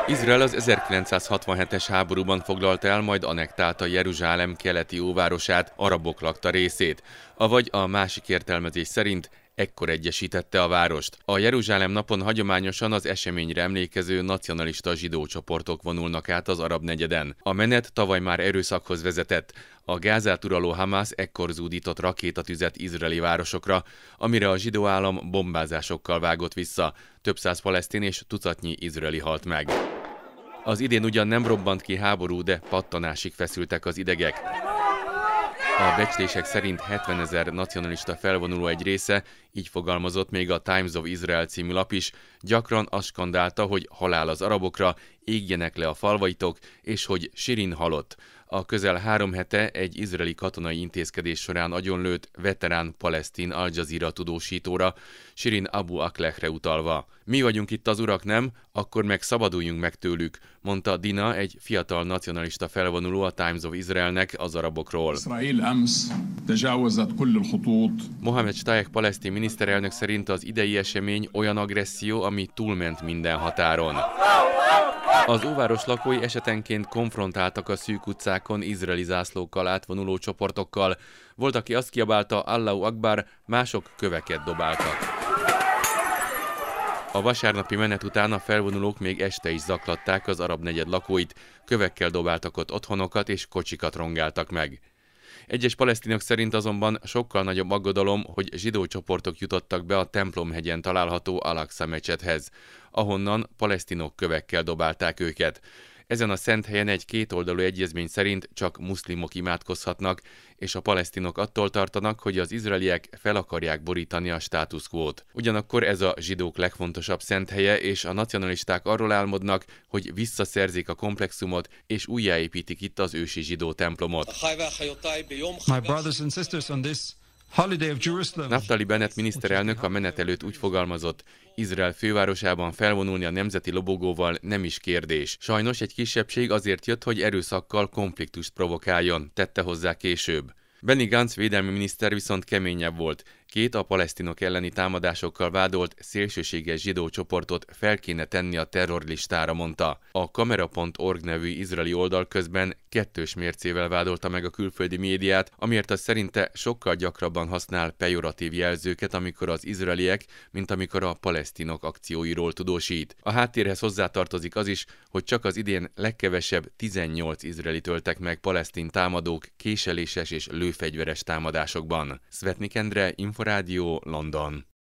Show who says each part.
Speaker 1: Izrael az 1967-es háborúban foglalta el, majd annektálta Jeruzsálem keleti óvárosát, arabok lakta részét, avagy a másik értelmezés szerint ekkor egyesítette a várost. A Jeruzsálem napon hagyományosan az eseményre emlékező nacionalista zsidó csoportok vonulnak át az arab negyeden. A menet tavaly már erőszakhoz vezetett. A Gázát uraló Hamász ekkor zúdított rakétatüzet izraeli városokra, amire a zsidó állam bombázásokkal vágott vissza. Több száz palesztin és tucatnyi izraeli halt meg. Az idén ugyan nem robbant ki háború, de pattanásig feszültek az idegek. A becslések szerint 70 000 nacionalista felvonuló egy része, így fogalmazott még a Times of Israel című lap is, gyakran azt skandálta, hogy halál az arabokra, égjenek le a falvaitok, és hogy Shirin halott. A közel 3 hete egy izraeli katonai intézkedés során agyonlőtt veterán palesztin Al Jazeera tudósítóra, Shirin Abu Aklehre utalva. Mi vagyunk itt az urak, nem? Akkor meg szabaduljunk meg tőlük, mondta Dina, egy fiatal nacionalista felvonuló a Times of Israelnek az arabokról. Mohamed Shtayyeh palesztin miniszterelnök szerint az idei esemény olyan agresszió, ami túlment minden határon. Az óváros lakói esetenként konfrontáltak a szűk utcákon izraeli zászlókkal átvonuló csoportokkal. Volt, aki azt kiabálta, Allahu Akbar, mások köveket dobáltak. A vasárnapi menet után a felvonulók még este is zaklatták az arab negyed lakóit, kövekkel dobáltak ott otthonokat és kocsikat rongáltak meg. Egyes palesztinok szerint azonban sokkal nagyobb aggodalom, hogy zsidó csoportok jutottak be a templomhegyen található Al-Aqsa mecsethez, ahonnan palesztinok kövekkel dobálták őket. Ezen a szent helyen egy kétoldalú egyezmény szerint csak muszlimok imádkozhatnak, és a palesztinok attól tartanak, hogy az izraeliek fel akarják borítani a status quót. Ugyanakkor ez a zsidók legfontosabb szent helye, és a nacionalisták arról álmodnak, hogy visszaszerzik a komplexumot, és újjáépítik itt az ősi zsidó templomot. Naftali Bennett miniszterelnök a menet előtt úgy fogalmazott, Izrael fővárosában felvonulni a nemzeti lobogóval nem is kérdés. Sajnos egy kisebbség azért jött, hogy erőszakkal konfliktust provokáljon, tette hozzá később. Benny Gantz védelmi miniszter viszont keményebb volt. 2 a palesztinok elleni támadásokkal vádolt szélsőséges zsidó csoportot fel kéne tenni a terrorlistára, mondta. A Kamera.org nevű izraeli oldal közben kettős mércével vádolta meg a külföldi médiát, amiért az szerinte sokkal gyakrabban használ pejoratív jelzőket, amikor az izraeliek, mint amikor a palesztinok akcióiról tudósít. A háttérhez hozzátartozik az is, hogy csak az idén legkevesebb 18 izraelit öltek meg palesztin támadók késeléses és lőfegyveres támadásokban. Szvetnik Endre, Inforádió, London.